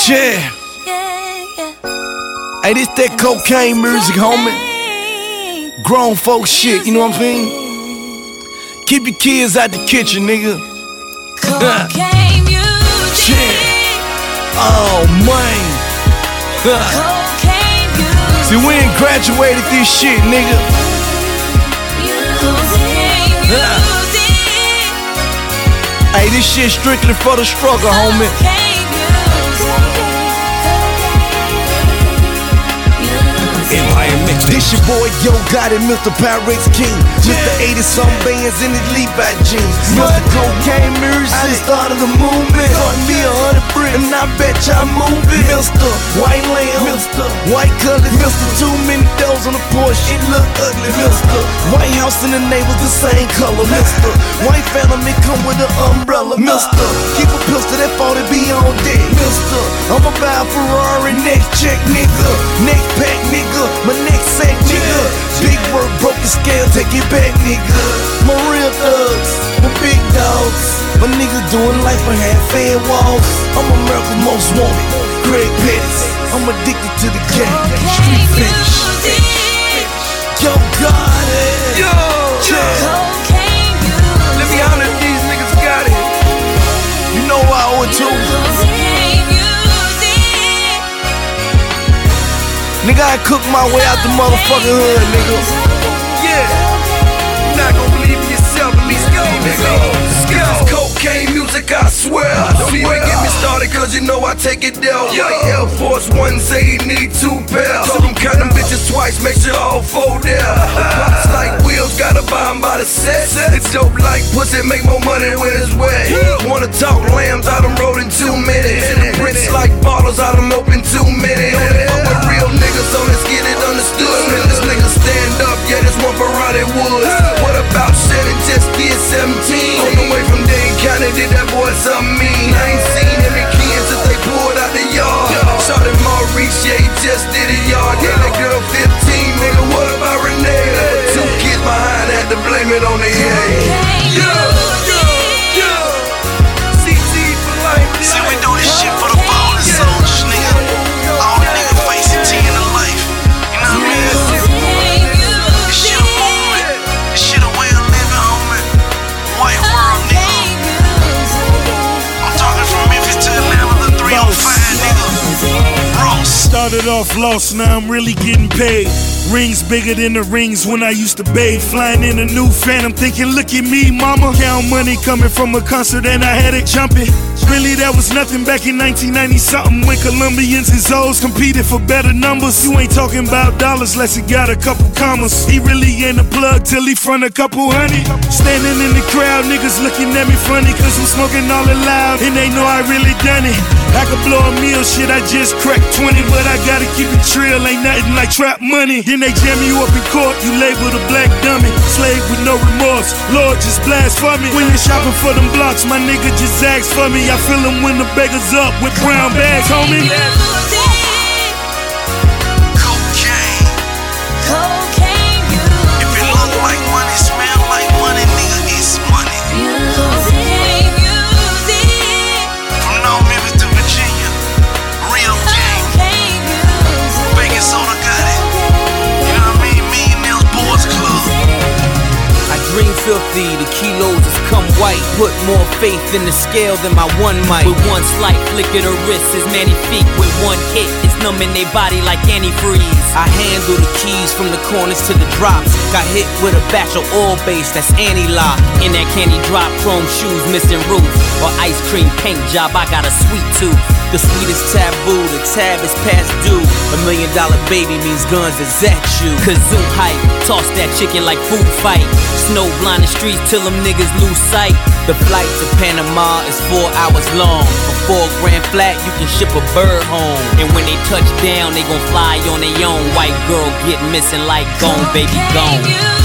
Yeah. Hey, this that cocaine music, homie. Grown folk shit, you know what I'm saying? Keep your kids out the kitchen, nigga. Cocaine music. Yeah. Oh, man. Cocaine music. See, we ain't graduated this shit, nigga. Cocaine music. Hey, this shit strictly for the struggle, homie. Cocaine music. This your boy Yo Gotti, Mr. Pyrex King, Mr. 80-some bands in his Levi jeans, Mr. Cocaine music. I just started the movement. Got me 100 bricks, and I bet y'all move it. Mr. White Lamb, Mr. White Colors, Mr. Too many doors on the Porsche, it look ugly. Mr. White House and the neighbors the same color. Mr. White family come with an umbrella. Mr. Keep a pistol that 40 be on deck. Mr. I'ma buy a Ferrari, next check, nigga. Next pack, nigga. My next sack, nigga. Big work, broke the scale, take it back, nigga. My real thugs, my big dogs. My niggas doing life behind fan walls. I'm America's most wanted, Greg Pettis. I'm addicted to the game, street finish. Yo Gotti. Yo, Cocaine music. let me honor these niggas got it. You know I owe it to. Cocaine music. Nigga, I cook my way out the motherfucking hood, nigga. Yeah. You're not gonna believe in yourself, at least go, nigga. This cocaine music, I swear. Don't even get me started, cause you know I take it there. White Air Force One say he need 2 pairs. Told him count them bitches twice, make sure all 4 there. Pops like wheels, gotta buy them by the set. It's dope like pussy, make more money when it's wet. Wanna talk lambs, I done rolled in 2 minutes. Bricks like bottles, I done opened 2 minutes. Only fuck with real niggas, so let's get it understood. Man, this nigga stand up, yeah, this one Ferrari Woods. What about Shannon, just did 17. On the way from Dane County, did that boy something mean. I ain't seen him in kids since they pulled out the yard. Shot at Maurice, yeah, he just did it, yard. Gave that girl 15, nigga, what about Renee? 2 kids behind, had to blame it on the Cocaine CT for life. See, we do this shit for the fallen soldiers, nigga. All the niggas facing 10 in life. You know what I mean? This shit a movement. This shit a way of living, homie. White world, nigga. I'm talking from Memphis to Atlanta, the 305, nigga. Ross. Started off lost, now I'm really getting paid. Rings bigger than the rings when I used to bathe. Flying in a new Phantom, thinking, look at me, mama. Count money coming from a concert and I had it jumping. Really, that was nothing back in 1990-something when Colombians and Zoes competed for better numbers. You ain't talking about dollars unless he got a couple commas. He really ain't a plug till he front a couple hundred. Standing in the crowd, niggas looking at me funny cause I'm smoking all it loud and they know I really done it. I could blow a meal, shit, I just cracked 20, but I gotta keep it trill, ain't nothing like trap money. Then they jam you up in court, you labeled a black dummy. Slave with no remorse, Lord just blast for me. When you're shopping for them blocks, my nigga just ask for me. I feel them when the beggar's up with brown bags, homie. Cocaine. Cocaine music. If it look like money, smell like money, nigga, it's money. Cocaine music. From North Memphis to Virginia, real gang. Cocaine music. Bacon soda got it. You know what I mean? Millionaires Boys Club. I dream filthy, the kilos has come white. Put more faith in the scale than my one might. With one slight flick of the wrist is many feet. With one hit, it's numbing their body like antifreeze. I handle the keys from the corners to the drops. Got hit with a batch of oil base that's anti-lock. In that candy drop, chrome shoes missing roof. Or ice cream paint job, I got a sweet tooth. The sweetest taboo, the tab is past due. $1 million baby means guns is at you. Kazoo hype, toss that chicken like food fight. Snow blind the streets till them niggas lose sight. The flight to Panama is 4 hours long. For $4 grand flat, you can ship a bird home. And when they touch down, they gon' fly on their own. White girl get missing like gone, baby gone.